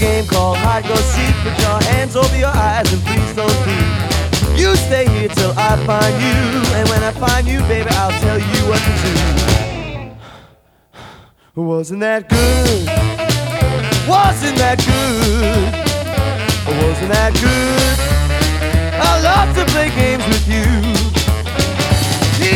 game called hide go seek. Put your hands over your eyes and please don't peek. You stay here till I find you, and when I find you, baby, I'll tell you what to do. Wasn't that good? Wasn't that good? Wasn't that good?